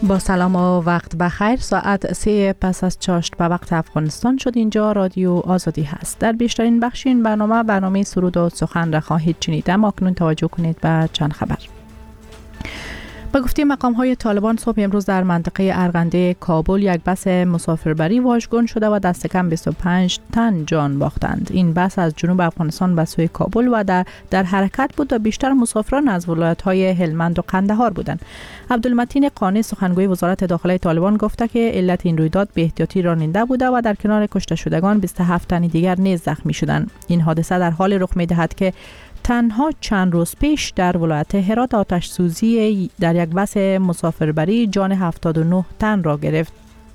با سلام و وقت بخیر. ساعت 3 پس از چاشت به وقت افغانستان شد. اینجا رادیو آزادی هست. در بیشترین بخش این برنامه سرود و سخن را خواهید شنید. اما اکنون توجه کنید به چند خبر. به گفته مقام‌های طالبان صبح امروز در منطقه ارغنده کابل یک بس مسافربری واژگون شده و دست کم 25 تن جان باختند. این بس از جنوب افغانستان به سوی کابل و در حرکت بود و بیشتر مسافران از ولایت‌های هلمند و قندهار بودند. عبدالمتین قانی سخنگوی وزارت داخله طالبان گفته که علت این رویداد بی احتیاطی راننده بوده و در کنار کشته شدگان 27 تن دیگر نیز زخمی شدند. این حادثه در حال رخ می‌دهد که تنها چند روز پیش در ولایت هرات آتش سوزی در یک بس مسافربری جان 79 تن را گرفت.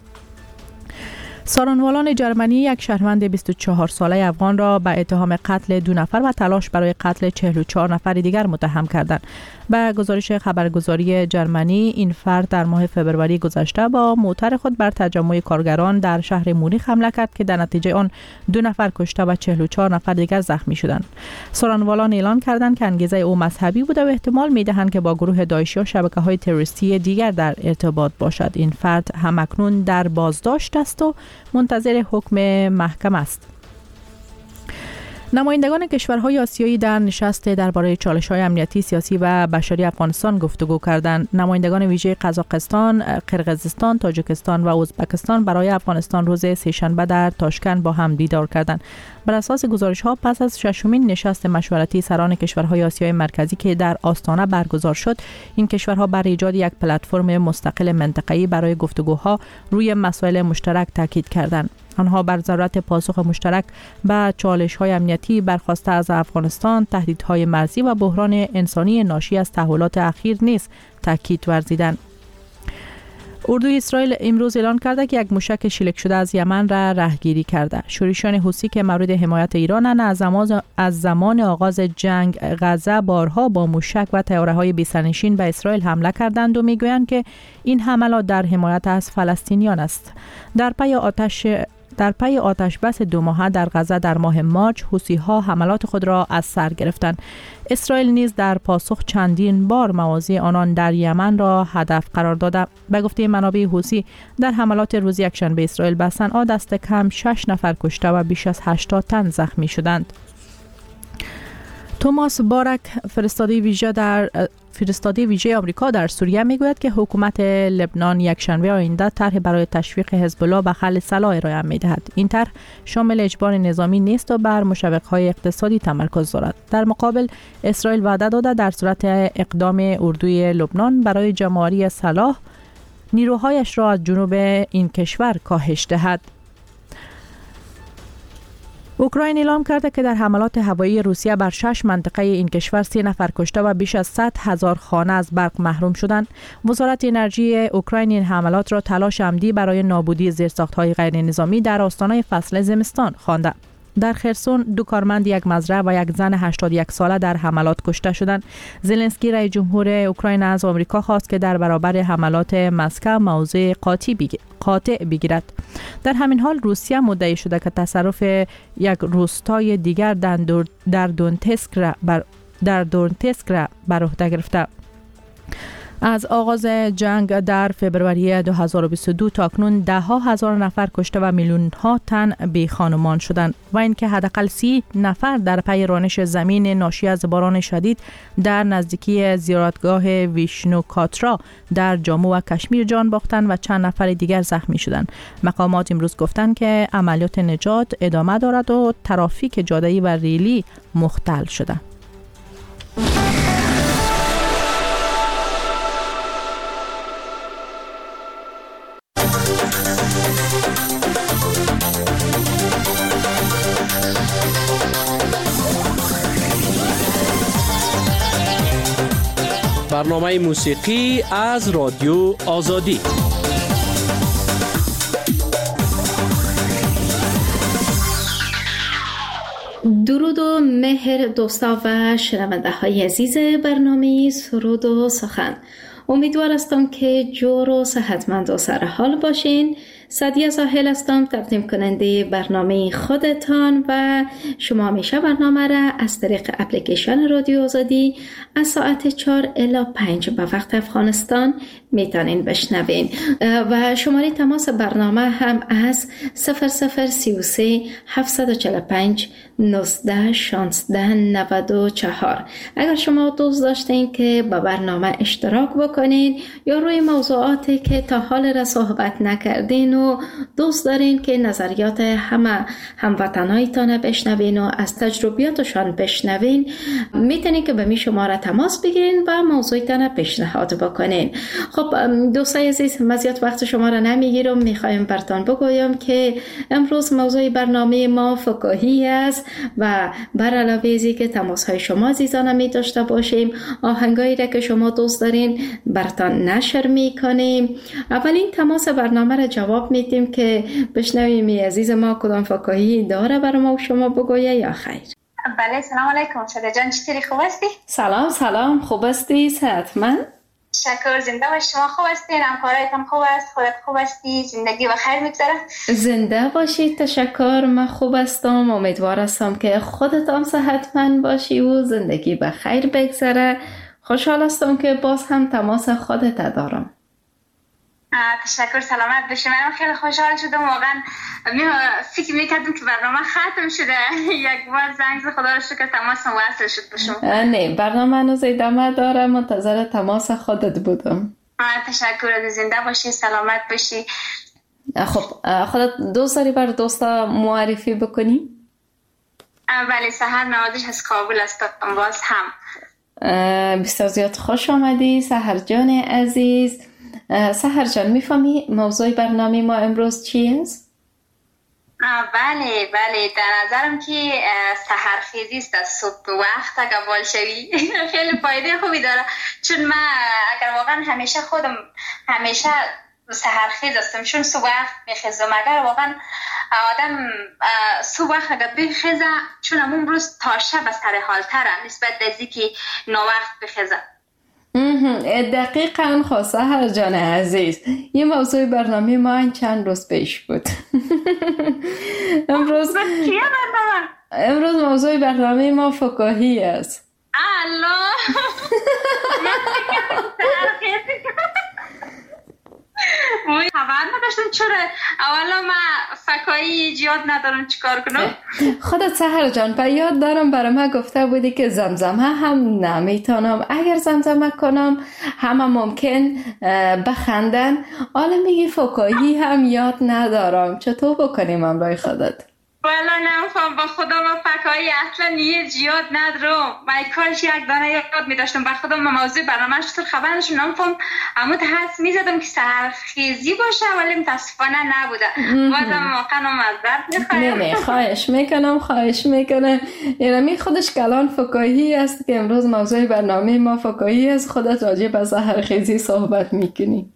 سارنوالان جرمنی یک شهروند 24 ساله افغان را به اتهام قتل 2 نفر و تلاش برای قتل 44 نفر دیگر متهم کردند. به گزارش خبرگزاری جرمنی، این فرد در ماه فوریه گذشته با موتر خود بر تجمع کارگران در شهر مونیخ حمله کرد که در نتیجه آن 2 نفر کشته و 44 نفر دیگر زخمی شدند. سارنوالان اعلان کردند که انگیزه او مذهبی بوده و احتمال می‌دهند که با گروه داعشی و شبکه‌های تروریستی دیگر در ارتباط باشد. این فرد همکنون در بازداشت است و منتظر حکم محکمه است. نمایندگان کشورهای آسیایی در نشست درباره چالش‌های امنیتی، سیاسی و بشری افغانستان گفتگو کردند. نمایندگان ویژه قزاقستان، قرقیزستان، تاجیکستان و ازبکستان برای افغانستان روز سه‌شنبه در تاشکند با هم دیدار کردند. بر اساس گزارش‌ها پس از ششمین نشست مشورتی سران کشورهای آسیای مرکزی که در آستانه برگزار شد، این کشورها بر ایجاد یک پلتفرم مستقل منطقه‌ای برای گفتگوها روی مسائل مشترک تاکید کردند. آنها بر ضرورت پاسخ مشترک به چالش‌های امنیتی برخواسته از افغانستان، تهدیدهای مرزی و بحران انسانی ناشی از تحولات اخیر نیز تاکید ورزیدند. اردوی اسرائیل امروز اعلان کرده که یک موشک شلیک شده از یمن را رهگیری کرده. شورشیان حوثی که مورد حمایت ایرانند از زمان آغاز جنگ غزه بارها با موشک و طیاره‌های بی‌سرنشین به اسرائیل حمله کردند و میگویند که این حملات در حمایت از فلسطینیان است. در پی آتش بس 2 ماهه در غزه در ماه مارچ، حوثی‌ها حملات خود را از سر گرفتند. اسرائیل نیز در پاسخ چندین بار مواضع آنان در یمن را هدف قرار داده. به گفته منابع حوثی، در حملات روز یکشنبه اسرائیل به صنعا دست کم 6 نفر کشته و بیش از 80 تن زخمی شدند. توماس بارک فرستاده ویژه آمریکا در سوریه میگوید که حکومت لبنان یکشنبه آینده طرح برای تشویق حزب الله به خل سلاح ارائه می‌دهد. این طرح شامل اجبار نظامی نیست و بر مشوق‌های اقتصادی تمرکز دارد. در مقابل اسرائیل وعده داده در صورت اقدام اردوی لبنان برای جمع‌آوری سلاح نیروهایش را از جنوب این کشور کاهش دهد. اوکراین اعلام کرده که در حملات هوایی روسیه بر 6 منطقه این کشور 3 نفر کشته و بیش از 100,000 خانه از برق محروم شدند. وزارت انرژی اوکراین این حملات را تلاش عمدی برای نابودی زیرساخت‌های غیر نظامی در آستانه فصل زمستان خوانده. در خرسون 2 کارمند یک مزرعه و یک زن 81 ساله در حملات کشته شدند. زلنسکی رئیس جمهور اوکراین از آمریکا خواست که در برابر حملات مسکو موضع قاطع بگیرد. در همین حال روسیه مدعی شده که تصرف یک روستای دیگر در دونتسک را بر عهده گرفته. از آغاز جنگ در فوریه 2022 تا اکنون 10,000 نفر کشته و میلیون‌ها تن بی خانمان شدند و اینکه حداقل 30 نفر در پی رانش زمین ناشی از باران شدید در نزدیکی زیارتگاه ویشنو کاترا در جامو و کشمیر جان باختند و چند نفر دیگر زخمی شدند. مقامات امروز گفتند که عملیات نجات ادامه دارد و ترافیک جاده‌ای و ریلی مختل شده. برنامه موسیقی از رادیو آزادی. درود و مهر دوستا و شنونده های عزیز برنامه سرود و سخن. امیدوار هستم که جور و صحتمند و سر حال باشین. سعدیه ساحل هستم، تقدیم کننده برنامه خودتان و شما همیشه برنامه را از طریق اپلیکیشن رادیو آزادی از ساعت 4 الی 5 به وقت افغانستان میتونین بشنوین و شماره تماس برنامه هم از 0033 745 19 16 94. اگر شما دوست داشتین که با برنامه اشتراک بکنین یا روی موضوعاتی که تا حال را صحبت نکردین و دوست دارین که نظریات همه هموطنایتان بشنوین و از تجربیاتشان بشنوین، میتونین که به می شماره تماس بگیرین و موضوعتان پیشنهاد بکنین. خب دوستای عزیز، من زیاد وقت شما را نمیگیرم، میخوایم براتون بگویم که امروز موضوع برنامه ما فکاهی است و بر علاوه ازی که تماس های شما عزیزان می داشته باشیم، آهنگایی را که شما دوست دارین براتون نشر میکنیم. اولین تماس برنامه را جواب میدیم که بشنویم عزیز ما کدام فکاهی داره برای ما و شما بگویه یا خیر. بله، سلام علیکم. شده جان، چطوری؟ خوب هستی؟ سلام، خوب هستی؟ صحتمند؟ شکر. زنده باشی. شما خوب هستین؟ همکارایتان خوب است؟ خودت خوب هستی؟ زندگی و خیر میگذره؟ زنده باشی. تشکر، من خوب هستم. امیدوار هستم که خودت هم صحتمند باشی و زندگی به خیر بگذره. خوشحال هستم که باز هم تماس خودت دارم. تشکر، سلامت باشی. من خیلی خوشحال شدم، واقعا فکر میکردم که برنامه ختم شده. یک بار زنگ خدا رو شکر تماسم وصل شد باشم. نه، برنامه هنوز ادامه داره، منتظر تماس خودت بودم. تشکر، زنده باشی، سلامت باشی. خب خودت دوست داری بر دوستا معرفی بکنی؟ بله، سحر نوازش از کابل هستم باز هم. بسیار زیاد خوش آمدی سحر جان عزیز. سحر جان، میفهمی موضوع برنامه ما امروز چی است؟ بله، در نظرم که سحرخیزی است. از صبح وقت اگر بال شوی خیلی فایده خوبی داره، چون من اگر واقعا همیشه سحرخیز هستم، چون صبح وقت میخیزم. اگر واقعا آدم صبح وقت اگر بخیزه، چون همون روز تا شب سر حال تره نسبت دزی که نوقت بخیزه. دقیقاً سحر جان عزیز، یه موضوع برنامه ما چند روز پیش بود. امروز موضوع برنامه ما فکاهی است. الله خبر نداشتم. چرا اولا من فکایی ایجاد ندارم، چیکار کنم؟ خودت سحر جان به یاد دارم برای من گفته بودی که زمزمه هم نمیتونم، اگر زمزمه کنم همه ممکن بخندن. حالا میگی فکایی هم یاد ندارم، چطور بکنیم امرای خودت؟ والا نمیفهم، با خدا ما فکایی اصلا یه یاد ندارم. من کاش یک دانه یاد میداشتم. با خدا ما موضوع برنامه چطور خبر نشم نمیفهم. اما حس میزدم که سحرخیزی باشه، ولی متاسفانه نبوده. بازم واقعا معذرت میخوام. نه خواهش میکنم. یعنی خودش کلان فکایی است که امروز موضوع برنامه ما فکایی است. خودت راجع به سحرخیزی صحبت میکنی.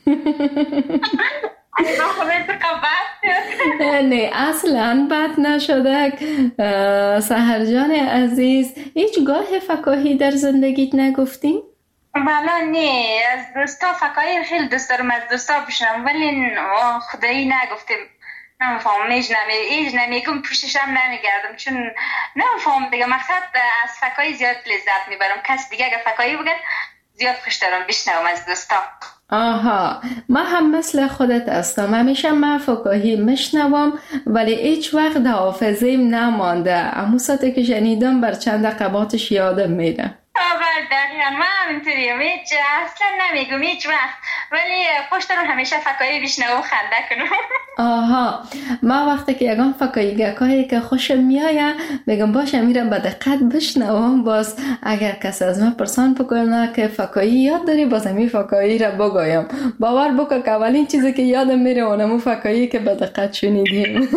نه اصلا بد نشده. سحر جان عزیز، هیچگاه فکاهی در زندگیت نگفتی؟ والا نه، از دوستا فکاهی خیلی دوست دارم از دوستا بشنم، ولی خدایی نگفتم. نمیفهم، ایج نمیگم، پوششم نمیگردم، چون نمیفهم دیگه. مقصد از فکاهی زیاد لذت میبرم. کس دیگه اگه فکاهی بگن زیاد خوش دارم بشنوم از دوستا. آها، من هم مثل خودت هستم. همیشه من فکاهی میشنوم ولی هیچ وقت در حافظه‌ام نمانده. اما ساعتی که شنیدم بر چند دقیقاتش یادم میره. دقیقا من همینطوریم، هیچ اصلا نمیگم هیچ وقت، ولی خوش دارم همیشه فکایی بشنوم و خنده کنم. آها، من وقتی که یگان فکایی گکایی که خوشم میایه بگم باشه میرم به دقت بشنوم. باز اگر کسی از من پرسان بکنه که فکایی یاد داری، باز همی فکایی را بگویم. باور بکن که اولین چیزی که یادم میره اونمو فکایی که به دقت شنیدیم.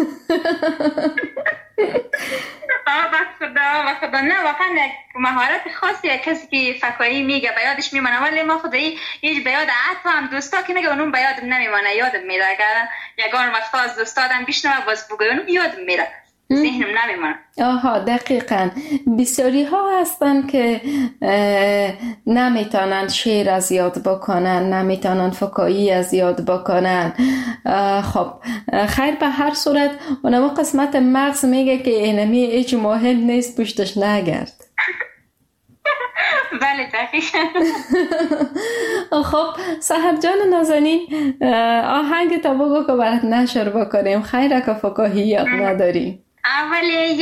خدا نه، واقعا یک مهارت خاصی کسی که فکایی میگه به یادش میمانه، ولی ما خدایی هیچ به یاد حتی هم دوستا که میگه اونم به یادم نمیمانه، یادم میره. اگر یگان وقتا از دوستادم بشنوم باز بگویم یادم میره. ذهنم نمیمونه. آها دقیقاً. بسیاری ها هستن که نمیتونن شعر از یاد بکنن، نمیتونن فکاهی از یاد بکنن. خب خیر، به هر صورت اونما قسمت مغز میگه که اینمی هیچ مهم نیست، پشتش نگرد. بله دقیقاً. خب سحر جان نازنین، آهنگ تا بگو که برات نشر بکنیم. خیره که فکاهی یاد نداریم. اولی یک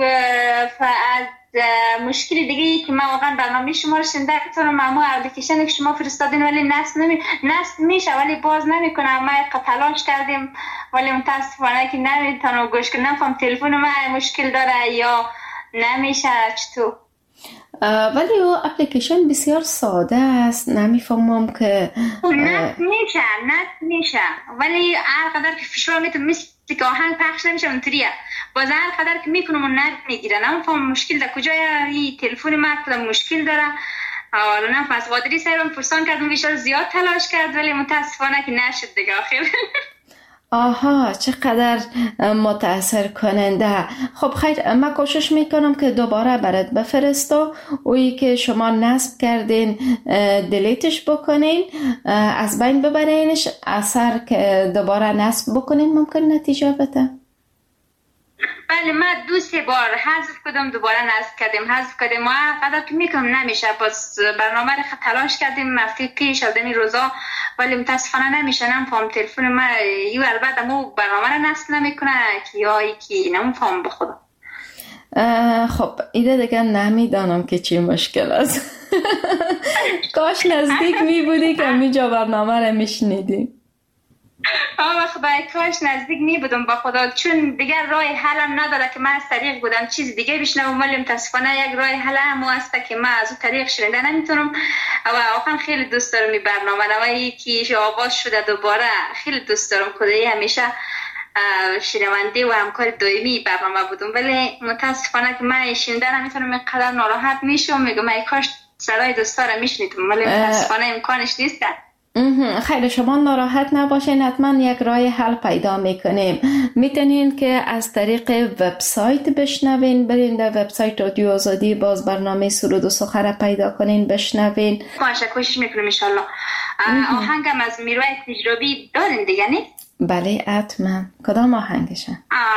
از مشکل دیگه که من واقعا برنامه شما رو شنیده کنم، اما اپلیکیشن که شما فرستادین ولی نصب میشه ولی باز نمیکنه. ما تلاش کردیم ولی متاسفانه که نمیتونم گوش کنم. نمیفهم تلفن من مشکل داره یا نمیشه چطور. ولی او اپلیکیشن بسیار ساده است، نمیفهمم که نصب میشه ولی هر قدر که فشار میتونم مثل که آهنگ پخش نمیشه اونطوریه. باز هر قدر که میکنم اون نت میگیره. نمیفهم مشکل در کجای این تلفن من کدام مشکل داره. حالا نه پس قادری سرم پرسان کردم بیشتر زیاد تلاش کرد ولی متاسفانه که نشد دیگه آخر. آها چقدر متاثر کننده. خب خیر، من کوشش میکنم که دوباره برات بفرستم. اویی که شما نصب کردین دلیتش بکنین، از بین ببرینش. اثر که دوباره نصب بکنین ممکن نتیجه بده. بله من 2-3 بار حذف کردم، دوباره حذف کردیم. ما قدر که میکنم نمیشه. باز برنامه رو تلاش کردیم هفته پیش از این روزا ولی متاسفانه نمیشه. نمیفهم تلفن من یو البته مو برنامه رو نصب نمیکنه که یا یکی نمیفهم به خدا. خب ایده دیگه نمیدانم که چی مشکل است. کاش نزدیک میبودی که میجا برنامه رو میشنیدی. خدای کاش نزدیک می بودم با خدا، چون دیگر راه حلم نداره که من از طریق بودم چیز دیگه بشنوم ولی متاسفانه یک راه حل هم هست که من از اون طریق شنیده نمیتونم. و واقعا خیلی دوست دارم این برنامه و یکی آغاز شده دوباره خیلی دوست دارم. خدایی همیشه شنونده و همکار دائمی برنامه بودم ولی متاسفانه که من شنیده نمیتونم. اینقدر ناراحت میشم، میگم ای کاش صدای دوستا رو میشنیدم ولی متاسفانه امکانش نیست. خیلی شما ناراحت نباشین، حتما یک راه حل پیدا میکنیم. میتونین که از طریق وبسایت بشنوین، برین در وبسایت رادیو آزادی باز برنامه سرود و سخن پیدا کنین بشنوین. کوشش میکنم انشالله. آهنگم از میرویس نجرابی دارین دیگه نه؟ بله حتما. کدام آهنگشه؟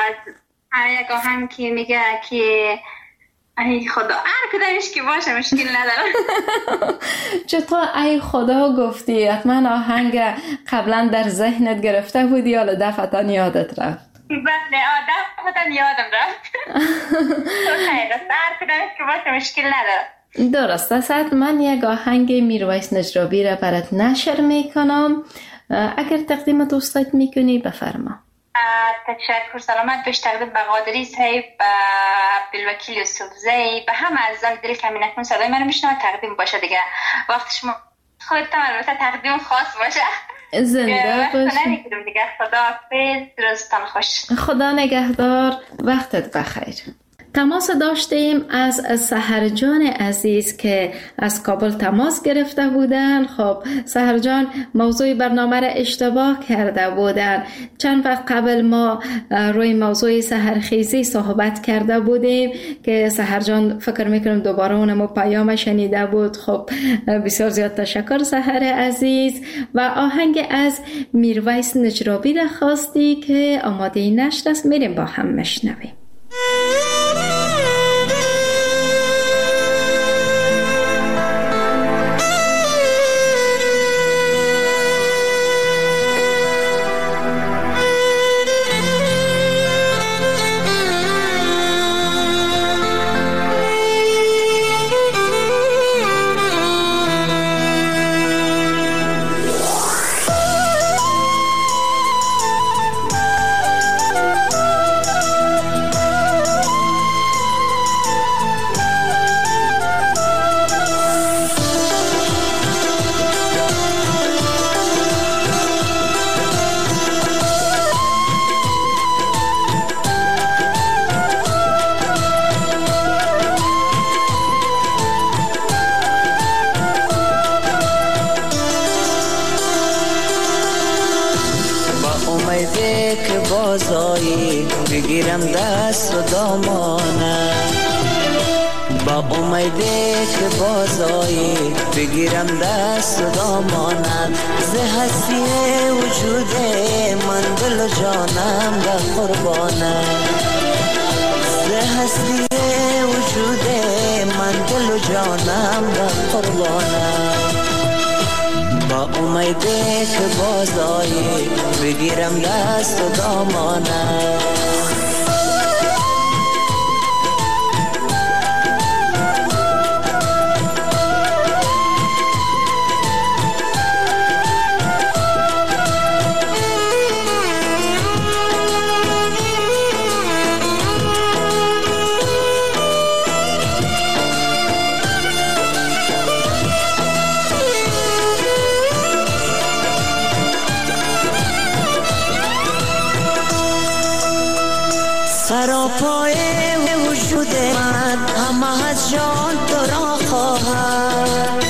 یک آهنگ که میگه که ای خدا هر کدامش که باشه مشکل نداره. چطور ای خدا گفتی؟ حتما آهنگ قبلا در ذهنت گرفته بودی یا دفعتا یادت رفت؟ بله دفعتا یادم رفت. خیلی هر کدامش که باشه مشکل نداره. درست است. من یک آهنگ میرویس نجرابی را برات نشر میکنم. اگر تقدیم دوستت میکنی بفرما. تشکر. سلامت باش. تقدیم به قادری صاحب، به عبدالوکیل یوسفزی، به همه عزیزان دل کمی نکن صدای من میشنوه. تقدیم باشه دیگه وقت شما خودتان البته تقدیم خاص باشه. زنده باشی دیگه. خدا حافظ، روزتان خوش. خدا نگهدار، وقتت بخیر. تماس داشتیم از سحر جان عزیز که از کابل تماس گرفته بودن. خب سحر جان موضوع برنامه را اشتباه کرده بودن. چند وقت قبل ما روی موضوع سحرخیزی صحبت کرده بودیم که سحر جان فکر میکنم دوباره اونمو پیام شنیده بود. خب بسیار زیاد تشکر سحر عزیز. و آهنگ از میرویس نجرابی را خواستی که آماده نشر است، میریم با هم مشنویم. بگیرم دست و دامانه، با امیده که بازایی بگیرم دست و دامانم. ز هستی وجود من دل و جانم به قربانم، ز هستی وجود من دل و جانم به قربانم. با امیده که بازایی بگیرم دست و دامانم. سراپای وجود من همه از جان تو را خواهد،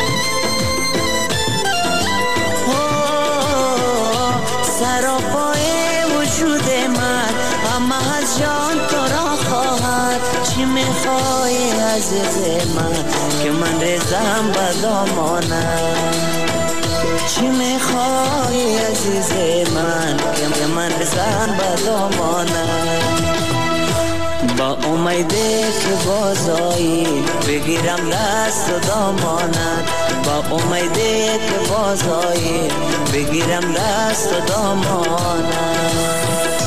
سراپای وجود من همه از جان تو را خواهد. چی میخوای عزیز من که من ریزم به دامانم، چی میخوای عزیز من که من ریزم به دامانم. با امیده که بازایی بگیرم دست و دامانت، با امیده که بازایی بگیرم دست و دامانت.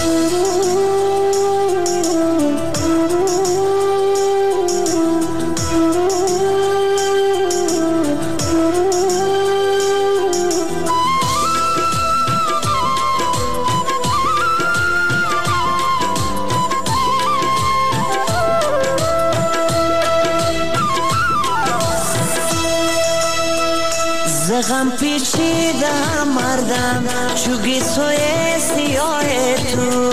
غم پیچیده مردم چوگی سوی سیاه تو،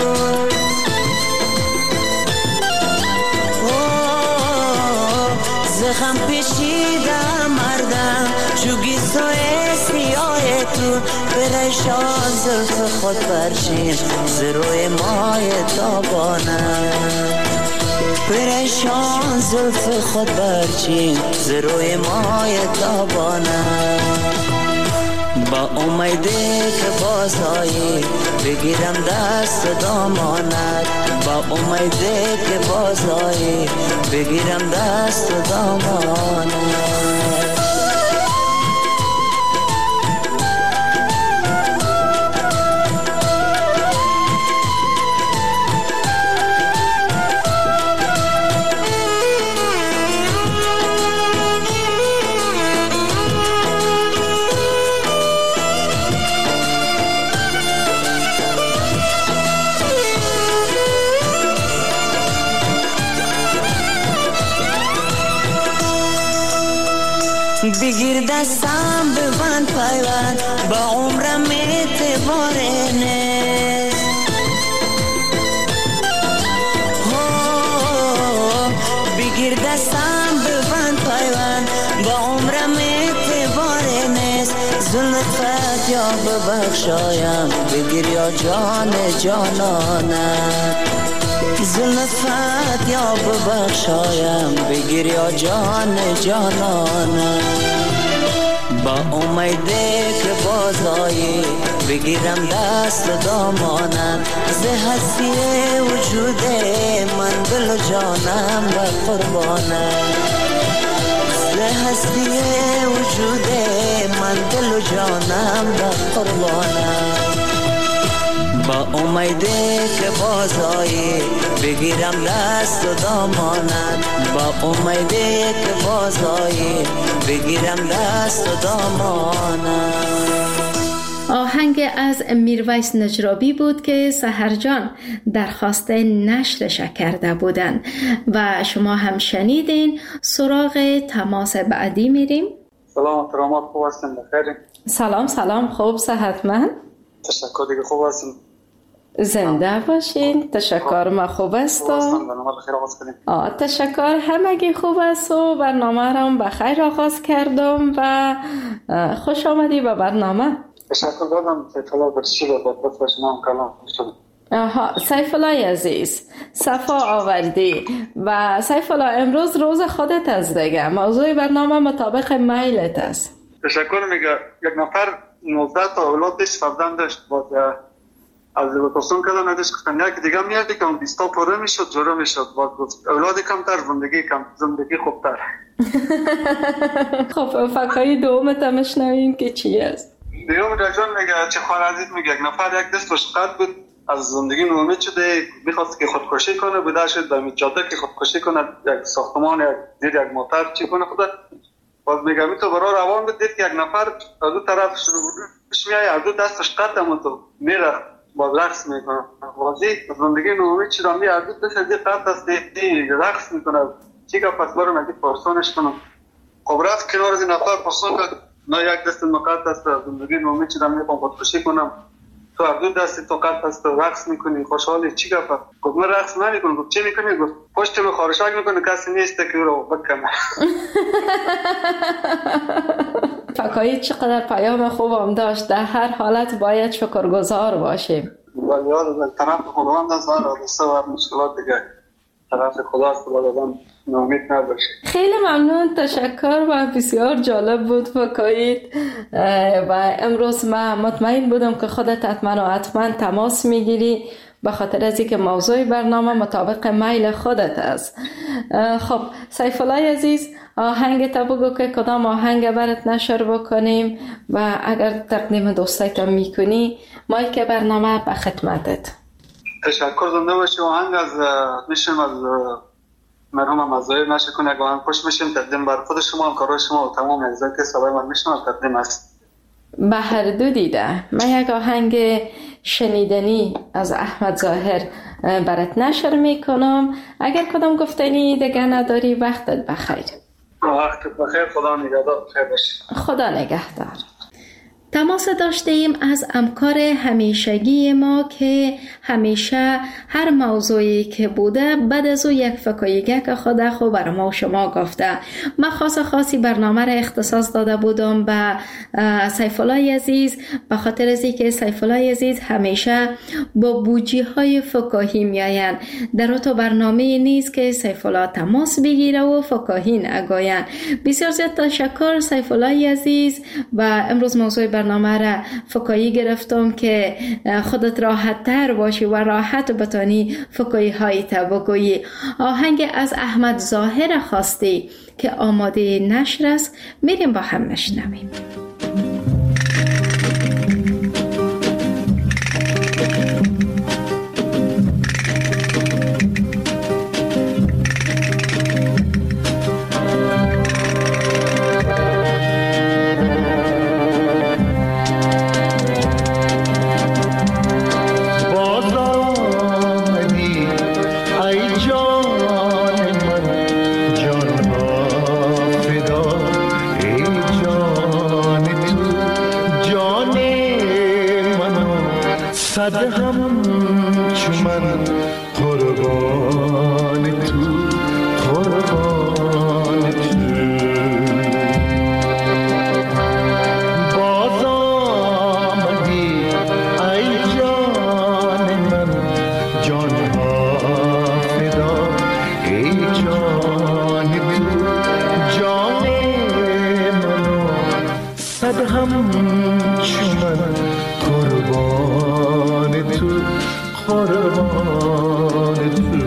زخم پیچیده مردم چوگی سوی سیاه تو. پریشان زلف خود برچین ز روی ماه تابانم، پریشان زلف خود برچین ز روی ماه تابانم. با امیده که بازایی بگیرم دست دامانت، با امیده که بازایی بگیرم دست دامانت. بگیر دستم ببند پیوند با عمرم اعتبار نیست، بگیر دستم ببند پیوند با عمرم اعتبار نیست. زلفت یا ببخشایم بگیر یا جان جانانت، زلفت یا ببخشایم بگیر یا جان جانانم. با امیده که بازایی بگیرم دست دامانم، ز هستی وجود من دل و جانم به قربانم، ز هستی وجود من دل و جانم به قربانم. با امیده که بازایی بگیرم دست و دامانت، با امیده که بازایی بگیرم دست و دامانت. آهنگ از میرویس نجرابی بود که سحر جان درخواست نشرش کرده بودن و شما هم شنیدین. سراغ تماس بعدی میریم. سلام ترامات، خوب هستین؟ بخیر؟ سلام خوب، صحتمند؟ تشکر دیگه، خوب هستین؟ زنده باشین. تشکر، ما خوب است. تشکر، همگی خوب است و برنامه را بخیر آغاز کردم و خوش آمدی به برنامه. تشکر دادم که طلا برشی رو با شما هم کلام شد. سیف الله عزیز، صفا آوردی. و سیف الله امروز روز خودت است دیگه، موضوع برنامه مطابق میلت است. تشکر. میگه یک نفر 19 تا اولاد داشت، فرزند داشت. باز از پرسون کردن نداشت، گفتن یک دیگه میادی که 20 تا پره میشد، جوره میشد. باز گفت اولاد کمتر، زندگی خوبتر. خب فکایی دومت هم شنویم که چی است؟ دیوم رجان میگه چه خواهرزید. میگه یک نفر یک دستش قطع بود، از زندگی ناامید شده، میخواست که خودکشی کنه. بوده شد به جاده که خودکشی کنه، یک ساختمان یک زیر یک موتر چی کنه خدا. باز میگه می تو برای روان بود، دید که یک نفر از دو طرف شروع میایه، از دو دستش قطع هم تو میره، باز رقص میکنه. بازی زندگی ناامید شده، می از دو دست از قطع است رقص میکنه. چی که پس برای مگه پرسونش کنم. خب رفت کنار از این نفر پرسون کرد، نه یک دست مقطع است، زندگی ناامید شدم، میخوام خودکشی کنم. تو از دو دستی تو قطع است، رقص میکنی، خوشحالی. چی گفت؟ گفت من رقص نمیکنم. گفت چی میکنی؟ گفت پشت من خارشک میکنه، کسی نیست که رو بکنه. فکایی چقدر پیام خوبم داشت. در هر حالت باید شکرگزار باشیم. ولی یاد طرف خداوند است، حادثه و مشکلات دیگه طرف خداست، خداوند ناامید نباشه. خیلی ممنون، تشکر و بسیار جالب بود فکایید. و امروز من مطمئن بودم که خودت حتما تماس میگیری، به خاطر از اینکه موضوع برنامه مطابق میل خودت است. خب سیف الله عزیز، آهنگ تا بگو که کدام آهنگ برات نشر بکنیم و اگر تقدیم دوستایت میکنی مایک برنامه به خدمتت. تشکر. زنده باشی. آهنگ از میشم از مرحوم مزایر نشه کنه، اگه من خوش میشیم تقدیم بر خود شما، همکارای شما و تمام اعضای که صدای من میشنن تقدیم است. به هر دو دیده. من یک آهنگ شنیدنی از احمد ظاهر برات نشر میکنم. اگر کدام گفتنی دیگه نداری وقتت بخیر. وقتت بخیر. خدا نگهدار. بخیر باشی. خدا نگهدار. تماس داشته ایم از همکار همیشگی ما که همیشه هر موضوعی که بوده بعد از او یک فکاییگه که خود خو بر ما و شما گفته. من خاصی برنامه را اختصاص داده بودم به سیف الله عزیز، به خاطر از اینکه سیف الله عزیز همیشه با بوجی های فکاهی میآیند. در تو برنامه نیست که سیف الله تماس بگیره و فکاهی نگویند. بسیار زیاد تشکر سیف الله عزیز. و امروز موضوع برنامه را فکایی گرفتم که خودت راحت تر باشی و راحت بتانی فکایی های تا بگویی. آهنگ از احمد ظاهر خواستی که آماده نشر است، میریم با هم نشنویم. صد هم چو من قربان تو، قربان تو. باز آمدی ای جان من، جان ها فدا ای جان تو، جان منو صد هم چو من قربان تو، قربان تو.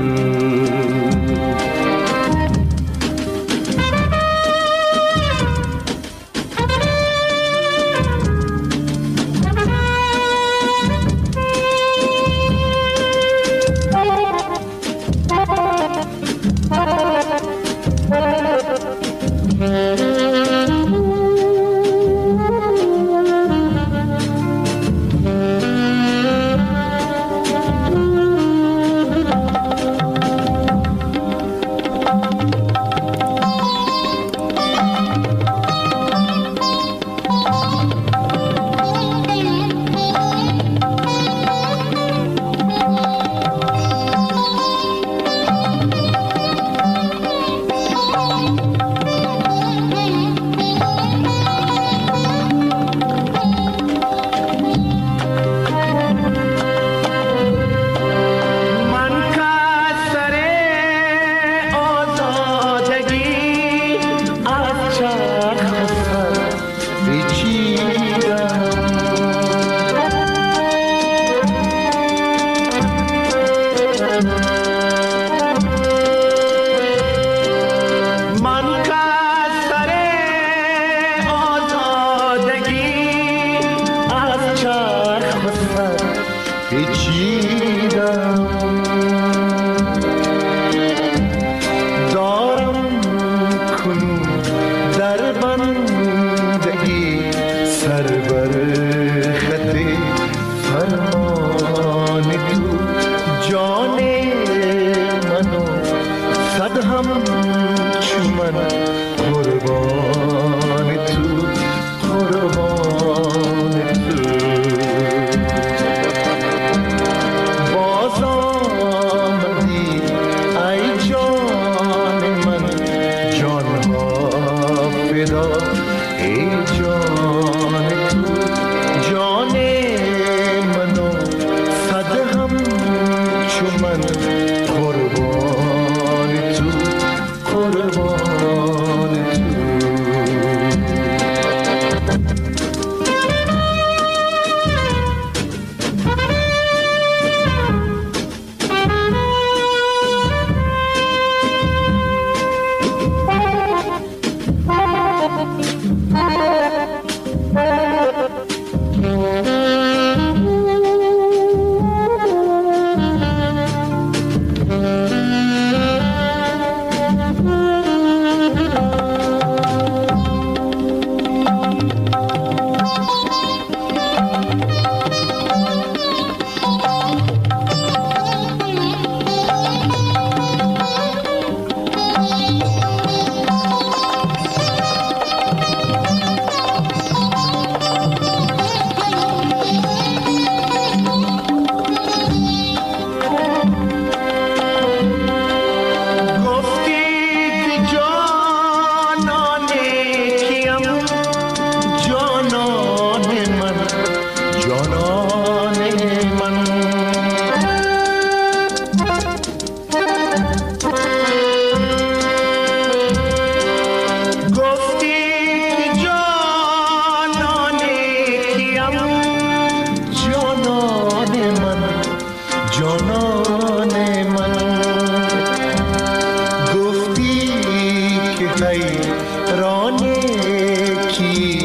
حیران کی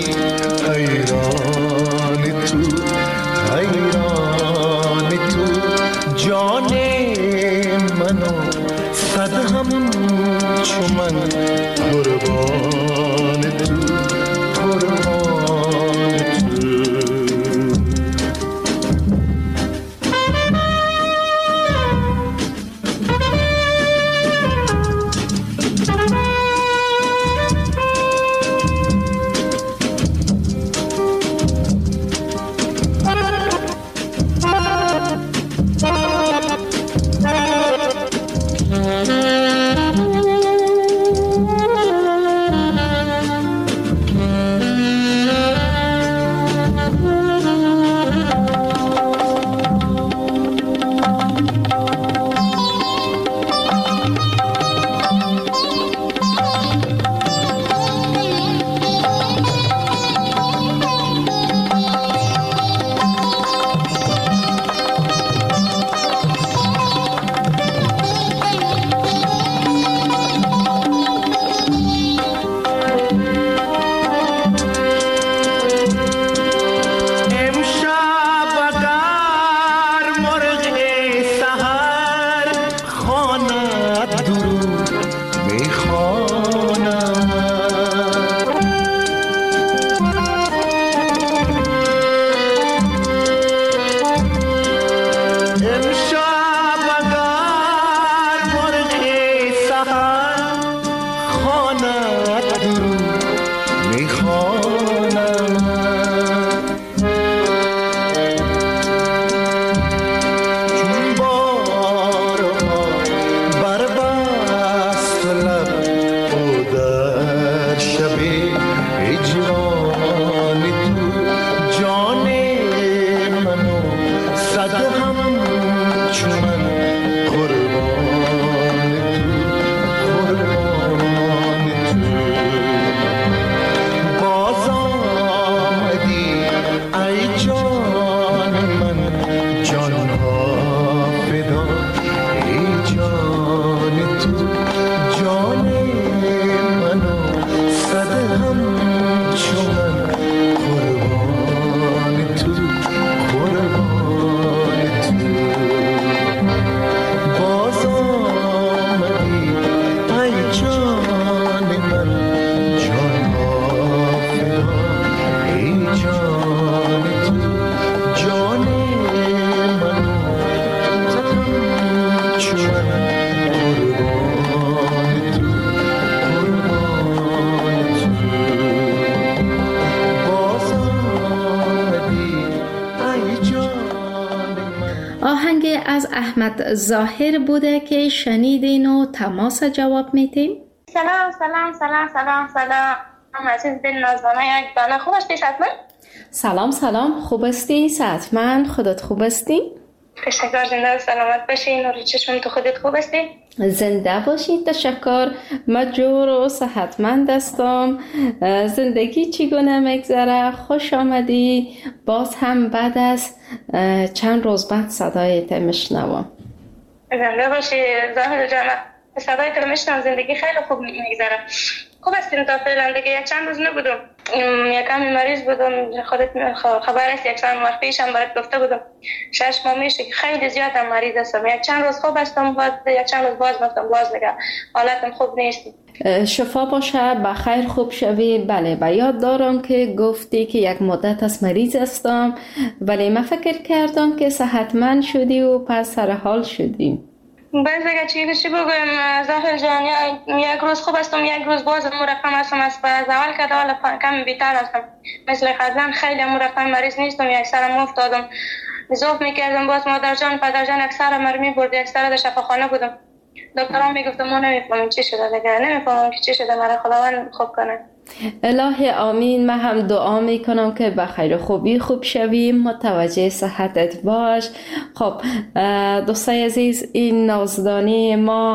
حیران تو جان منو صد هم چو من قربان تو از احمد ظاهر بوده که شنیدین و تماس جواب میتیم. سلام سلام سلام سلام سلام عزیز دل نازدانه یک دانه خوب هستی حتما؟ سلام سلام خوب هستی؟ حتما خودت خوب هستی؟ تشکر زنده و سلامت باشی نوری چشم تو خودت خوب هستی؟ زنده باشید تشکر مجور و صحتمند هستم. زندگی چگونه میگذره؟ خوش آمدی. باز هم بعد از چند روز بعد صدایت میشنوم. زنده باشی ظاهر جان صدایت میشنوم. زندگی خیلی خوب میگذره. خوب هستیم تا فعلا دیگه یک چند روز نبودم یکم مریض بودم خودت خبر است یک چند وقت پیشم برات گفته بودم 6 ماه میشه که خیلی زیاد مریض هستم یک چند روز خوب هستم بعد یک چند روز باز نگه حالتم خوب نیست شفا باشه بخیر خوب شوی. بله به یاد دارم که گفتی که یک مدت از مریض هستم ولی من فکر کردم که صحتمند شدی و پس سر حال شدی. باز اگه چی بگویم ظاهر جان یک روز خوب هستم یک روز باز مرقم هستم از اول که حالا کم بیتر هستم مثل قبلا خیلی مرقم مریض نیستم یک سرم افتادم زوف میکردم باز مادر جان پدر جان یک سرم مرمی برد یک سر در شفاخانه بودم دکتران میگفتم ما نمیفهمیم چی شده دیگه نمیفهمم که چی شده مرا خداوند خوب کنه. الهی آمین. من هم دعا میکنم که بخیر خوبی خوب شویم متوجه صحتت باش. خب دوستای عزیز این نازدانی ما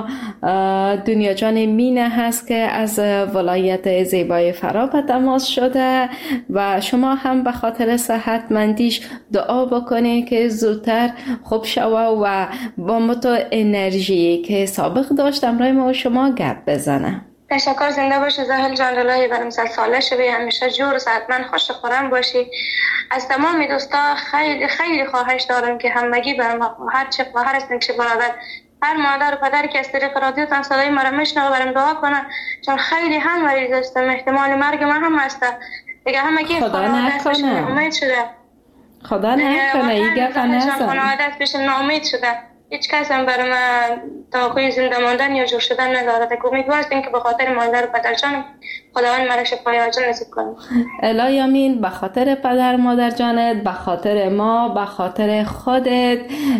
دنیا جان مینه هست که از ولایت زیبای فرا به تماس شده و شما هم به خاطر صحتمندیش دعا بکنید که زودتر خوب شوه و با متو انرژی که سابق داشتم رای ما و شما گپ بزنه. تشکر. زنده باشی زاهل جان. الهی برم ساله شوی، همیشه جور و صحتمند خوش خورم باشی. از تمام دوستا خیلی خیلی خواهش دارم که همگی برم هر چه خواهر هستن که برادر، هر مادر و پدری که از طریق رادیو تان صدای ما را میشنوه برم دعا کنن، چون خیلی هم مریض هستم، احتمال مرگ من هم هست دیگه. همگی خدا نکنه امید شده، خدا نکنه ایگه خانواده بشم ناامید شده. هیچ کس هم برای من توقعی زنده ماندن یا جور شدن نداره. امیدوار هستیم که به خاطر مادر و پدر جانم خداوند مرا شفای عاجل نصیب کنه. الهی آمین. به خاطر پدر مادر جانت، به خاطر ما، به خاطر خودت،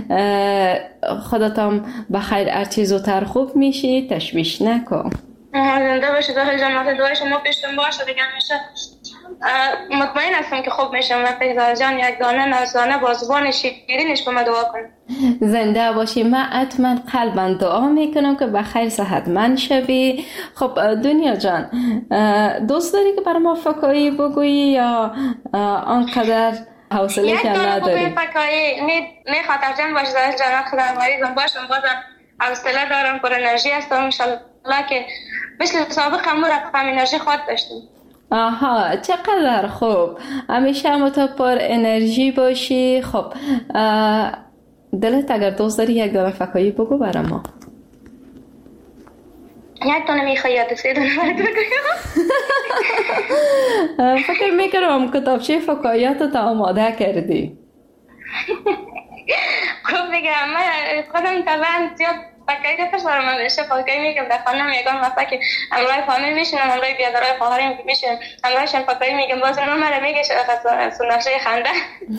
خودتم به خیر هر چیز زودتر خوب میشی، تشویش نکن. زنده باشی زاهل جان. وقتی دعای شما پیشم باشه دیگه همیشه مطمئن هستم که خوب میشم. وقتی زاهل جان یک دانه نازدانه با زبان شیرینش به من دعا کنه. زنده باشی. من حتما قلبا دعا میکنم که بخیر صحتمند شوی. خب دنیا جان، دوست داری که برای ما فکایی بگویی یا آنقدر حوصله که نداری؟ یک دانه فکایی نه خاطر جان باشی زاهل جان. خدا مریضم باشم بازم حوصله دارم، پر انرژی هستم انشالله که مثل سابق هم رقم انرژی خود داشتیم. آها چقدر خوب. همیشه هم تو پر انرژی باشی. خب دلت اگر دوست داری یک دانه فکایی بگو برای ما. یک دانه میخوای یا سه دانه برات بگویم؟ فکر میکنم کتابچه فکاییات تا آماده کردی. خوب بگم من خودم طبعا زیاد فکایی دفعه شدارم. میشه فکایی میگم در خانم یگان وقتا که همراه فامیل میشنم، همراه بیادرهای خواهرم میشنم، همراهشان فکایی میگم باز نمره میگه سنفشه خنده.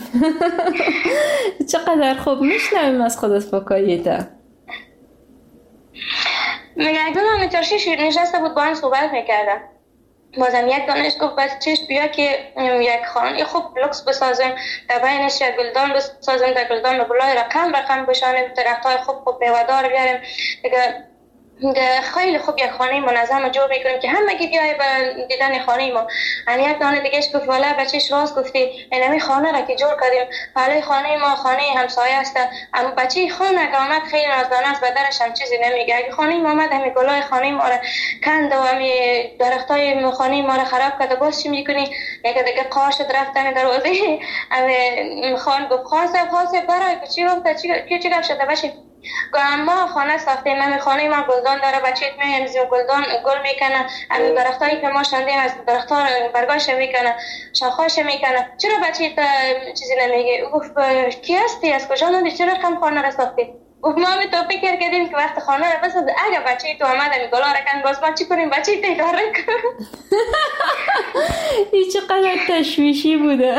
چقدر خوب. میشنویم از خودت فکایی تا میگه اگه همه ترشیش نشسته بود با هم صحبت میکردم. بازم یک دانش گفت بچهش بیا که یک خانه خوب لوکس بسازیم، در بینش یک گلدان بسازیم، در گلدان بلای رقم بشانیم، درختای خوب میوه‌دار بیاریم دیگه. خیلی خوب یک خانه منظم جور میکنیم که همگی بیای به دیدن خانه ما. یک دانه دیگهش گفت والا بچهش راست گفتی، اینمی خانه را که جور کردیم حالا خانه ما خانه همسایه است، اما بچه خانه که آمد خیلی نازدانه است، به درش هم چیزی نمیگه. اگه خانه ما آمد همی گلای خانه ما را کند و همی درختای خانه ما را خراب کرده، باز چی میکنی؟ یک دیگه قاش رفتن دروازه خان گفت خاصه برای چی گفت چی گفت شده بچه؟ ما خانه ساختیم، همین خانه ما گلدان داره، بچه‌ت می‌اندازیم گلدان گل میکنه، همین درختایی که ما شاندیم از درخت‌ها برگاش میکنه، شاخه‌اش میکنه. چرا بچه‌ت چیزی نمیگه؟ گفت کی هستی؟ از کجا اومدی؟ چرا کم خانه را ساختی؟ گفت ما تو فکر کردیم که وقت خانه را بساز، اگه بچه‌ت اومد همین گلا را کن باز ما چی کنیم؟ بچه‌ت اداره کن. این چقدر تشویشی بوده.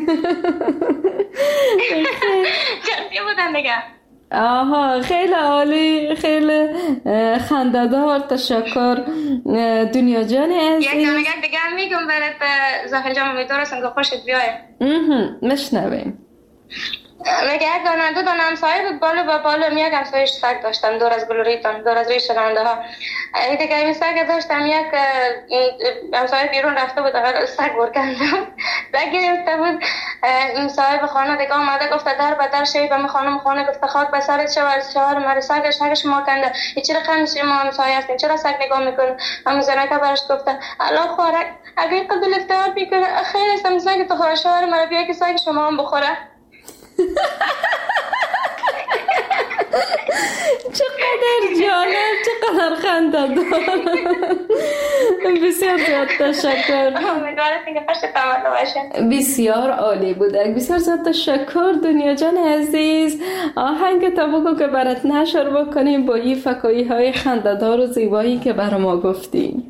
جدی بودن دیگه. آها خیلی عالی، خیلی خنده‌دار. تشکر دنیا جان عزیز. یک دیگه میگم برات زاهل جان، امیدوارم که خوشت بیاد. مشنویم. میگه یک دانه دو دانه همسایه بود، بالا با بالا یک همسایش سگ داشتن دور از گلوریتان، دور از ریش رانده ها. این دیگه این سگ داشتم، یک همسایه بیرون رفته بود سگ برکندم سگ گرفته بود. صاحب خانه دیگه آمده گفته در به در شوی به خانه گفته خاک به سرت شوهر مرا سگش ما کنده. چرا خندش ما همسایه هستیم، چرا سگ نگاه میکنه؟ همون زنکه برش گفته الله خوارک اگه قبول افتار میکنه خیر استم سگ تو خواهر شوهر مرا بیا که سگ شما هم بخوره. چقدر جالب، چقدر خنده‌دار. بسیار زیاد تشکر. بسیار عالی بود. بسیار زیاد تشکر دنیا جان عزیز. آهنگ تا بگو که برات نشر بکنیم با این فکایی های خنده‌دار و زیبایی که برای ما گفتی.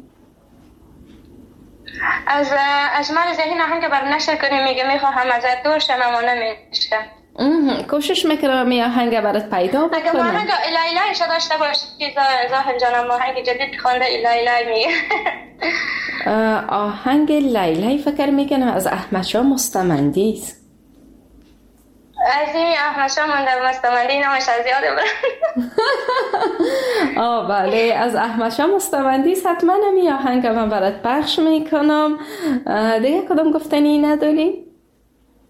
از من ذهن آهنگ برای نشر کنیم میگه میخواهم ازت دور شم اما نمیشه. کوشش میکنم می آهنگ برات پیدا بکنم. اگه آهنگ الهی شده داشته باشید که زاهل جانم آهنگ جدید خونده الهی میگه. آهنگ لیلی فکر میکنم از احمد شاه مستمندی است. از این احمد شاه مستمندی نامش از یادم رفت. بله از احمد شاه مستمندی است. حتما می آهنگ من برات پخش میکنم. دیگه کدام گفتنی نداری؟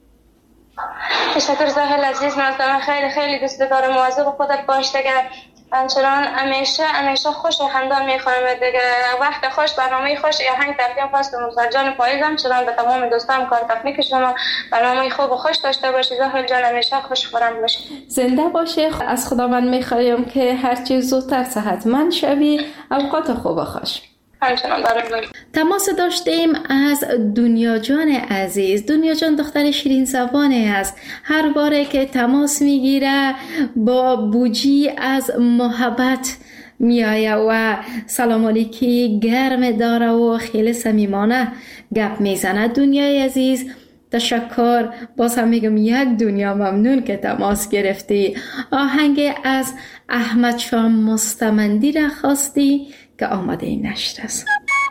تشکر زاهل عزیز. نازدانم خیلی خیلی دوست دارم. مواظب خودت باش دیگه. همچنان همیشه خوش خندان میخوام دیگه. وقت خوش، برنامه خوش، آهنگ تقدیم خواست مظفر جان پاییز، همچنان به تمام دوستان کار تکنیک شما برنامه خوب و خوش داشته باشید. زهر جان همیشه خوش خورم باشید. زنده باشی. از خداوند میخوایم که هر چیز زودتر صحتمند شوی. اوقات خوب و خوش. تماس داشتیم از دنیا جان عزیز. دنیا جان دختر شیرین زبانه است. هر باره که تماس میگیره با بوجی از محبت میایه و سلام علیکی گرم داره و خیلی صمیمانه گپ میزنه. دنیای عزیز تشکر. باز هم میگم یک دنیا ممنون که تماس گرفتی. آهنگ از احمد شاه مستمندی را خواستی که آماده این نشر است.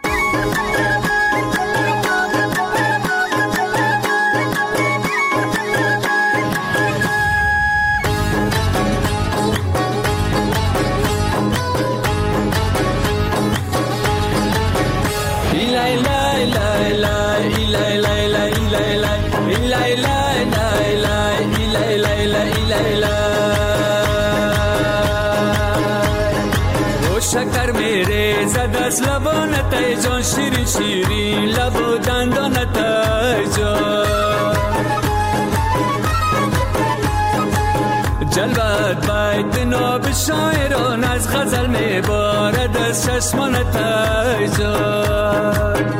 شکر میره زد از لبانت ای جان، شیرین شیرین لب و دندانت ای جان. جلوت باید ناب شاعران از غزل میبارد از چشمانت ای جان.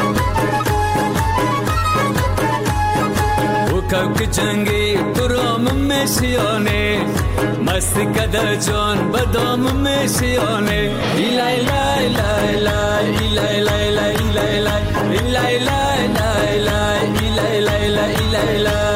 که جنگی تو رام میشیانه، مستی کده جان بدام میشیانه. ایلای لای لای لای ایلای لای لای ایلای لای ایلای لای لای لای ایلای لای لای ایلای لای.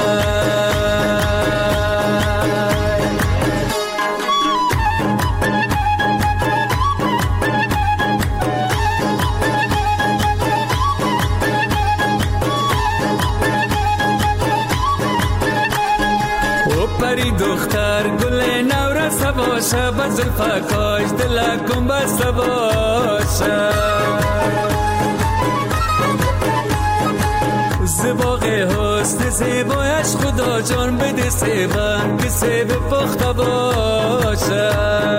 پری دختر گل نورس باشه، بزلفکاش دلکم بسته باشه. زباق حسن زیبایش خدا جان بده سیبن که سیب پخته باشه.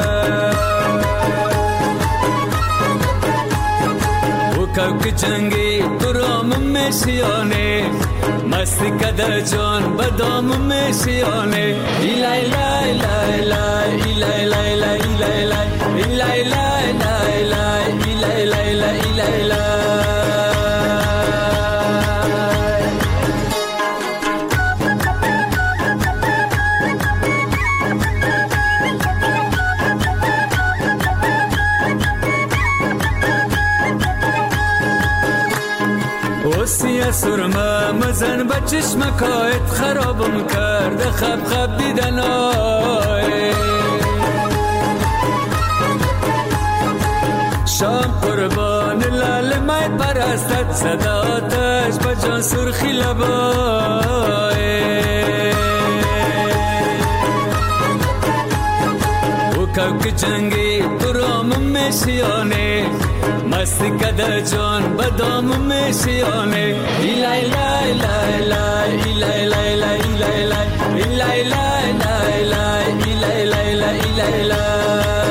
که جنگی تو رام میشیانه، مستی کده جان بدام میشیانه. ایلای لای لای لای ایلای لای لای ایلای لای ایلای لای لای لای ایلای لای لای ایلای لای. سیه سرمه مزن به چشمکایت خرابم کرده خب خب دیدن آی. شام قربان لال مای پرستت صداتش به جان سرخی لبای. او که جنگی تو رام میشیانه، مستی کده جان بدام میشیانه. ایلای لای لای لای ایلای لای لای ایلای لای ایلای لای لای لای ایلای لای لای ایلای لای.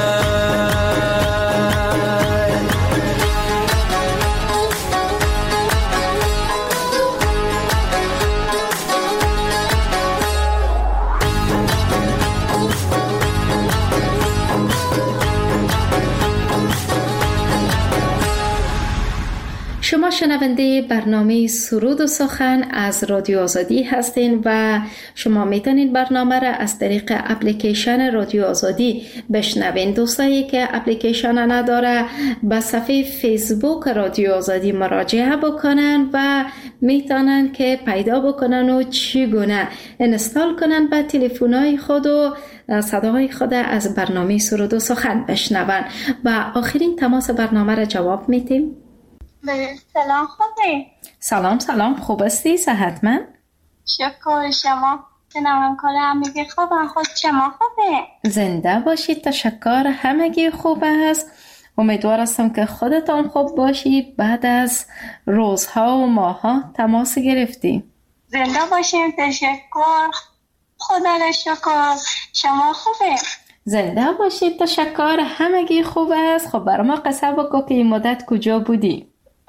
شما شنونده برنامه سرود و سخن از رادیو آزادی هستین و شما میتونید برنامه را از طریق اپلیکیشن رادیو آزادی بشنوین. دوستایی که اپلیکیشن نداره به صفحه فیسبوک رادیو آزادی مراجعه بکنن و میتونن که پیدا بکنن و چگونه انستال کنن به تلفن‌های خود و صداهای خود از برنامه سرود و سخن بشنون. و آخرین تماس برنامه را جواب میتیم. سلام خوبی؟ سلام خوب هستی؟ صحتمند؟ شکر. شما سلام کار همگی خوبه؟ خود شما خوبه؟ زنده باشید. تشکر. همگی خوب است. امیدوار هستم که خودتان خوب باشی. بعد از روزها و ماها تماس گرفتی. زنده باشید. تشکر. خدا را شکر. شما خوبه؟ زنده باشید. تشکر، همگی خوب است. خب برای ما قصه بگو که این مدت کجا بودی؟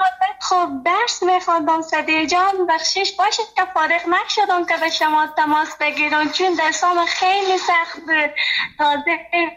خب درس میخوندم صدیه جان، بخشش باشید که فارغ نشدم که به شما تماس بگیرم، چون درسام خیلی سخت بود. تازه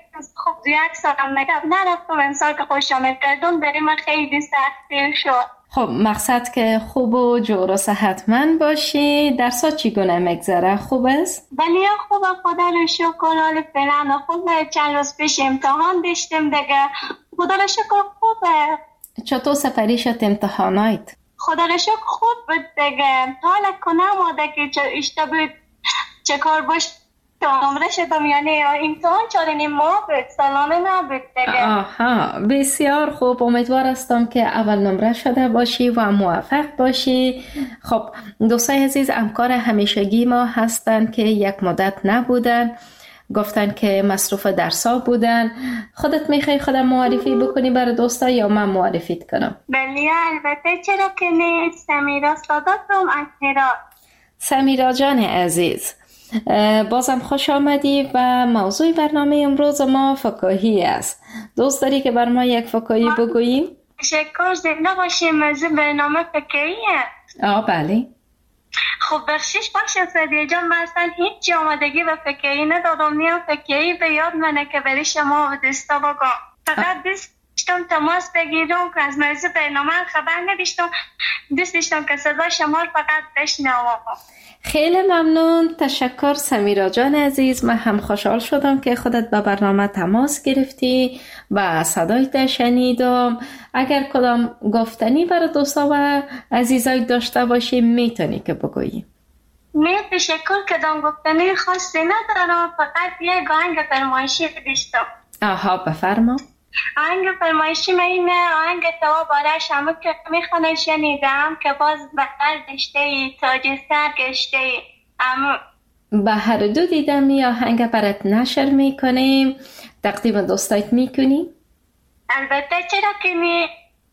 خب 1 سالم نرفتم، امسال که خوش آمد کردم بریم خیلی سختی شد. خب مقصد که خوب و جور و صحتمند باشی. درسا چگونه میگذره؟ خوب است؟ بله خوبه، خدا رو شکر. حال فعلا خوبه. چند روز پیش امتحان داشتیم دیگه، خدا رو شکر خوبه. چطور سفری شد امتحانات؟ خدا رو شکر خوب بود دیگه. حالا کنم آده که اشته بود چه کار باش نمره شدم، یعنی امتحان 4.5 ماه بود، سالانه نبود دیگه. آها بسیار خوب. امیدوار هستم که اول نمره شده باشی و موفق باشی. خب دوستای عزیز، همکار همیشگی ما هستن که یک مدت نبودن، گفتن که مصروف درسا بودن. خودت میخوای خودم معرفی بکنی برای دوستا یا من معرفیت کنم؟ بله البته، چرا که نه. سمیرا صداتم از هرات. سمیرا جان عزیز، بازم خوش آمدی و موضوع برنامه امروز ما فکاهی است. دوست داری که بر ما یک فکاهی بگوییم؟ تشکر، زنده باشی. موضوع برنامه فکاهیه. بله. خب بخشش باشه صدیه جان، من اصلا هیچ آمادگی به فکاهی ندادم. میام فکاهی به یاد منه که برای شما و دوستا بگم. فقط داشتم تماس بگیرم که از موضوع برنامه خبر نداشتم، دوست داشتم که صدا شما رو فقط بشنوم. خیلی ممنون. تشکر سمیرا جان عزیز. من هم خوشحال شدم که خودت به برنامه تماس گرفتی و صدایت شنیدم. اگر کدام گفتنی برای دوستا و عزیزای داشته باشی میتونی که بگویی. نه تشکر، کدام گفتنی خاصی ندارم، فقط یک آهنگ فرمایشی داشتم. آها بفرما. آهنگ فرمایشی من اینه، آهنگ تو بارش همه که میخونه شنیدم که باز بهر گشته ای تاج سر گشته ای. به هر دو دیدم یا آهنگ برات نشر میکنیم، تقدیم دوستایت میکنی؟ البته، چرا که می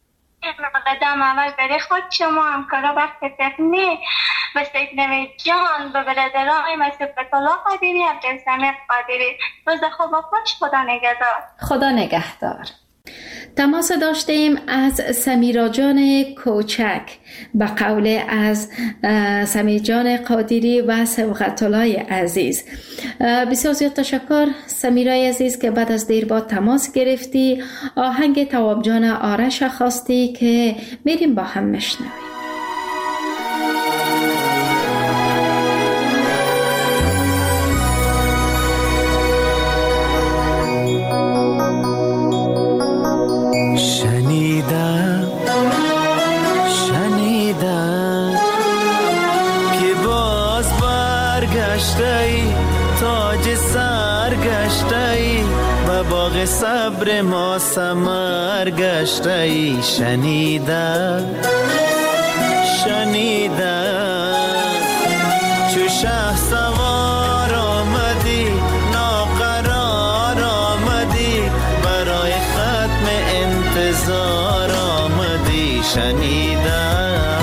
قدم اول برای خود شما همکارا وقت تکنیک به سید نوید جان، به برادران مثل فتولا قادری، عبدالسمیع قادری. روز خوب و خوش. خدا نگهدار. خدا نگهدار. تماس داشتیم از سمیرا جان کوچک به قول از سمیع جان قادری و صبغت الله عزیز. بسیار زیاد تشکر سمیرای عزیز که بعد از دیر با تماس گرفتی. آهنگ تواب جان آرش خواستی که میریم با هم مشنویم. شنیدم که باز برگشتی، تاج سر گشتی و باغ صبر ما ثمر گشتی. شنیدم چو شه سوار آمدی، ناقرار آمدی، برای ختم انتظار آمدی. شنیدم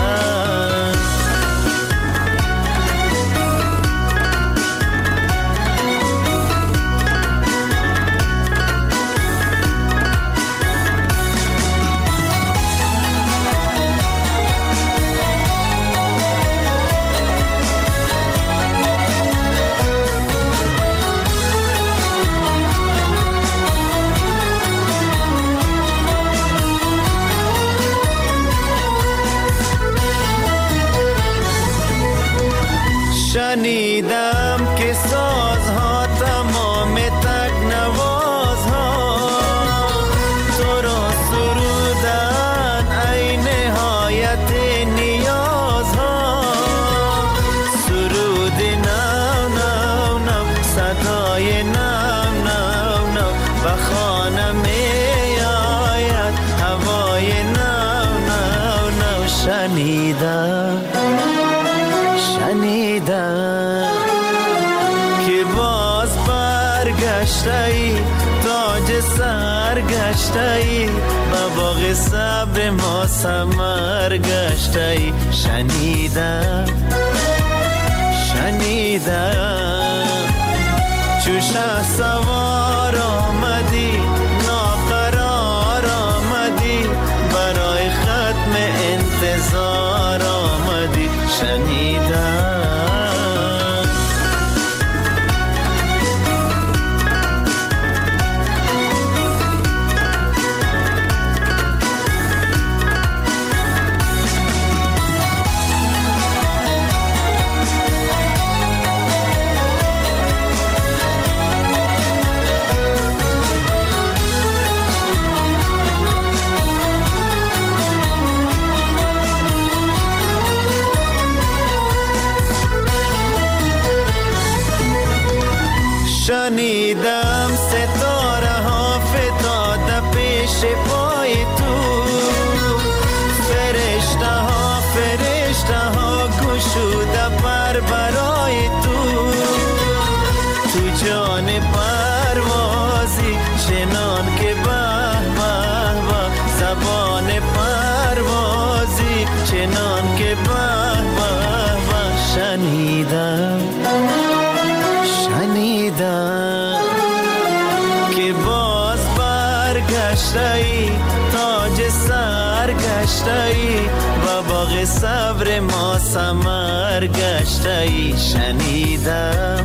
شنیدم که سازها تمام تکنوازها تو را سرودن ای نهایت نیازها. سرود نو نو نو، صدای نو نو نو، و خانه می آید هوای نو نو نو. شنیدم که باز برگشتی، تاج سر گشتی، و باغ صبر ما ثمر گشتی. شنیدم چو شه سوار آمدی ناقرار آمدی برای ختم انتظار آمدی شنیدم شنیدم ستاره ها فتاده پیش پای تو فرشته ها گشوده پر برای تو تو جان پروازی چنان که به به به زبان پروازی چنان که به به به شنیدم که باز برگشتی تاج سر گشتی و باغ صبر ما ثمر گشتی شنیدم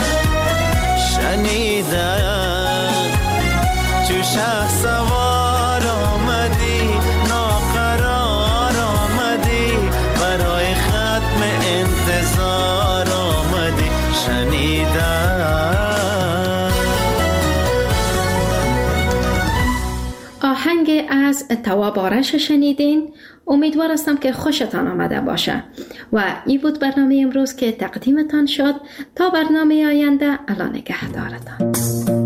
چو شه سوار آمدی ناقرار آمدی برای ختم انتظار آمدی شنیدم. آهنگ از تواب آرش شنیدین. امیدوار هستم که خوشتان آمده باشه و این بود برنامه امروز که تقدیمتان شد. تا برنامه آینده الله نگهدارتان.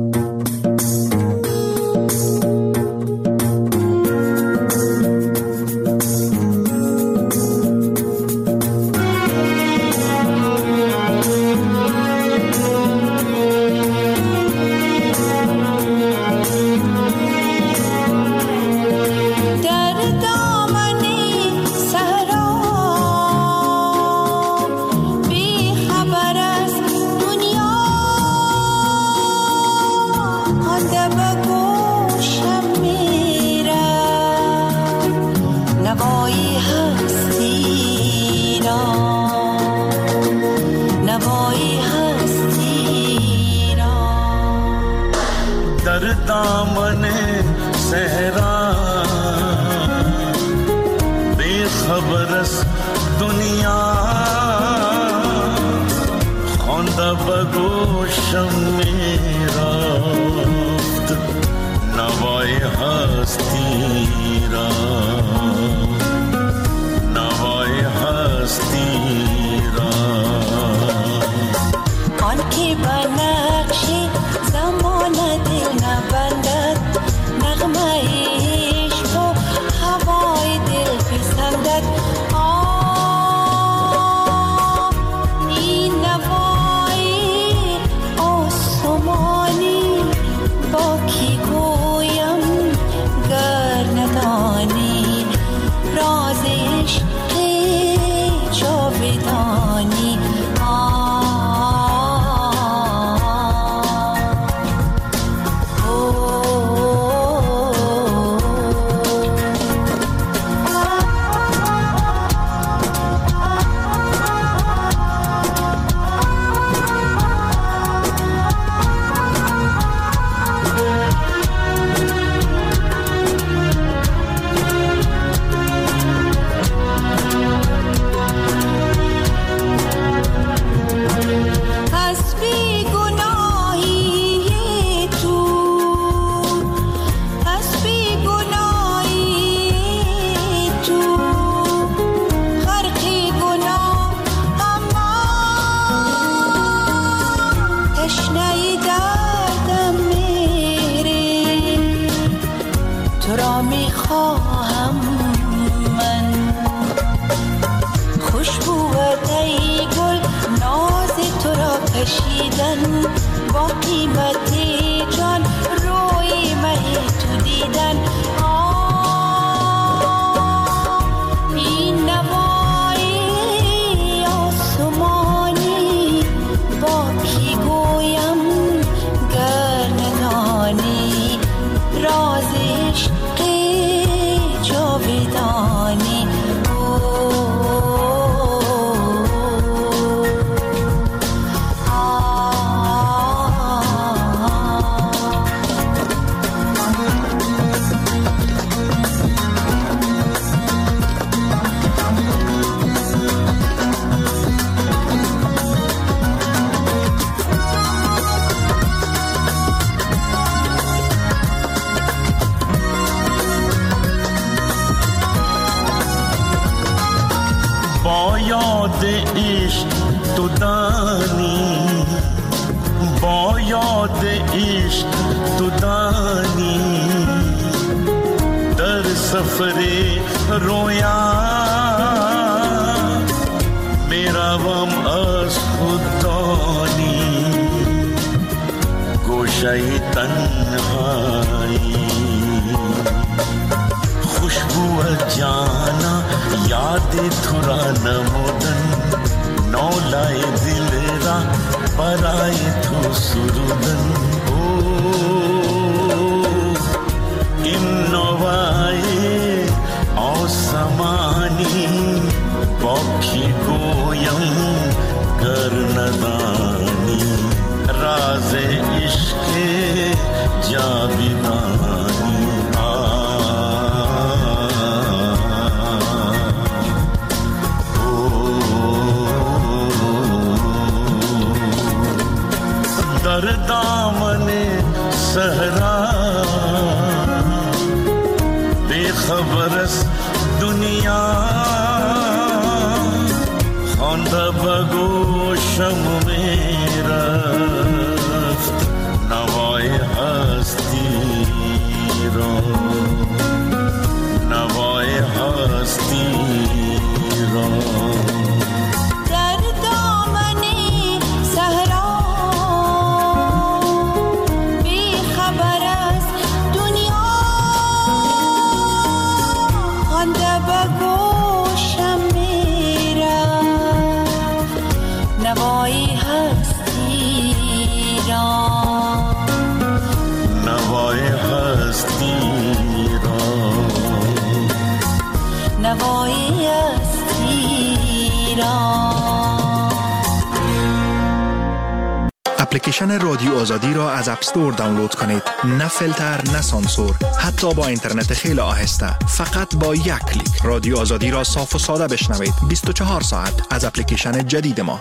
با قیمت جان روی مه تو دیدن این نوای آسمانی با کی گویم با یاد عشق تو دانی، با یاد عشق تو دانی، در سفر رویا میروم از خود دانی، گوشه تنهایی خوشبو جانا یاد تو را نمودن، نولای دل را برای تو سرودن. این نوای آسمانی با کی گویم گر ندانی، راز عشق جاویدانی. در دامن صحرا بی خبر است دنیا، خوانده به گوشم می رفت نوای هستی را، نوای هستی را. اپلیکیشن رادیو آزادی را از اپ استور دانلود کنید. نه فیلتر، نه سانسور، حتی با اینترنت خیلی آهسته. فقط با یک کلیک رادیو آزادی را صاف و ساده بشنوید. 24 ساعت از اپلیکیشن جدید ما.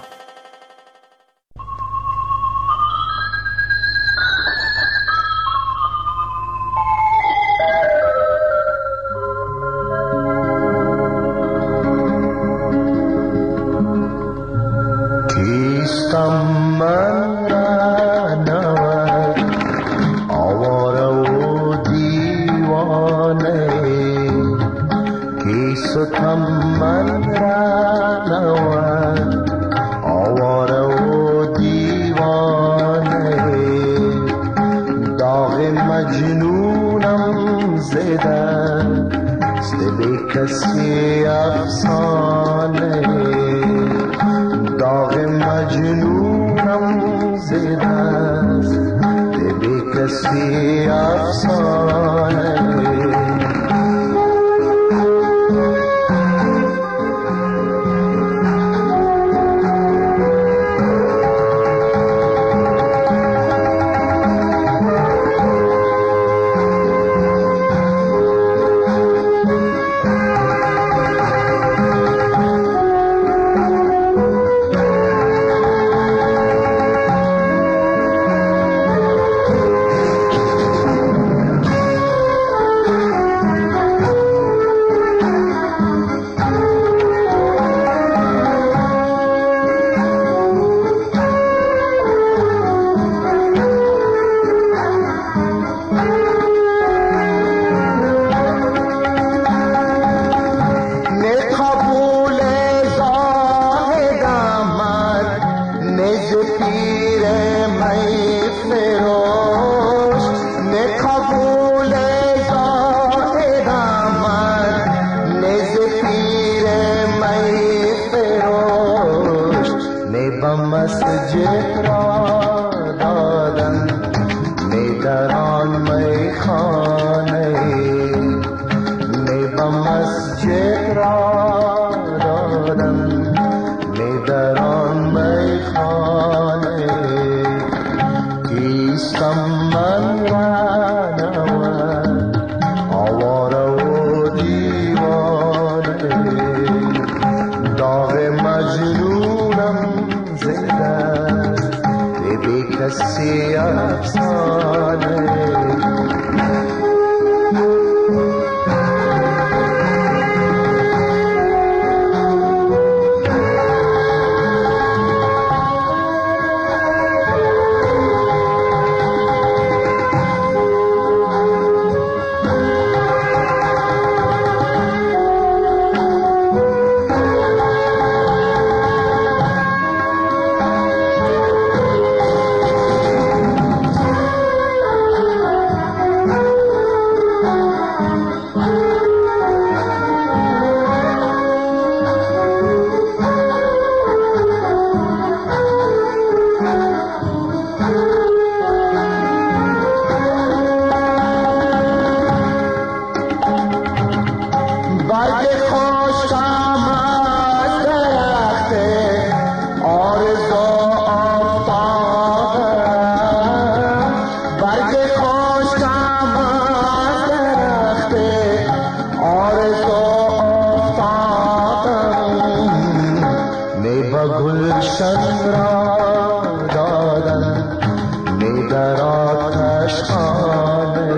کسی افسانه گلشن را دادن می در آتش خانه،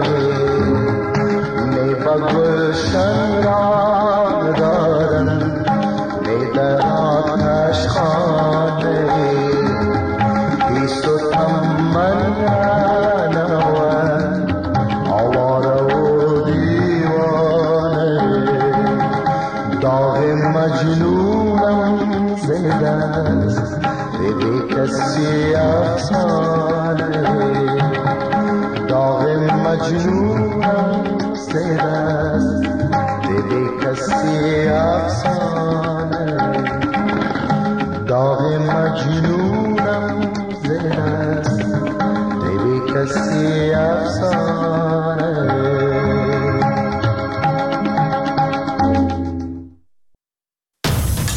می با گلشن را دادن می در آتش خانه، بیست و تمن نوان آواره و دیوانه، داغ مجنونم زده است بی کسی افسانه، داغ مجنونم زده است بی کسی افسانه.